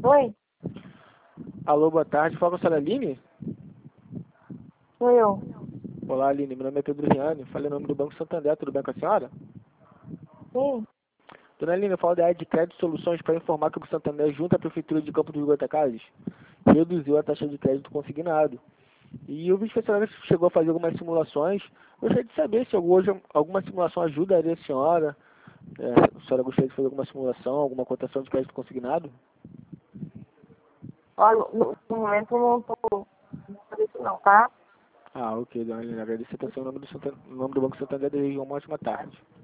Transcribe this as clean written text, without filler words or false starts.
Oi, Alô, boa tarde. Fala com a senhora Aline? sou eu. Olá, Aline. Meu nome é Pedro Riani. Falei o nome do Banco Santander. Tudo bem com a senhora? Sim, Dona Aline, eu falo da área de crédito e soluções para informar que o Santander, junto à Prefeitura de Campo dos Goytacazes, reduziu a taxa de crédito consignado. E eu vi que a senhora chegou a fazer algumas simulações. Gostaria de saber se hoje alguma simulação ajudaria a senhora. A senhora gostaria de fazer alguma simulação, alguma cotação de crédito consignado? olha, no momento eu não tô fazendo isso não, tá? Ah, ok, Dona Aline. Agradeço a atenção em nome do Banco Santander. Desejo uma ótima tarde.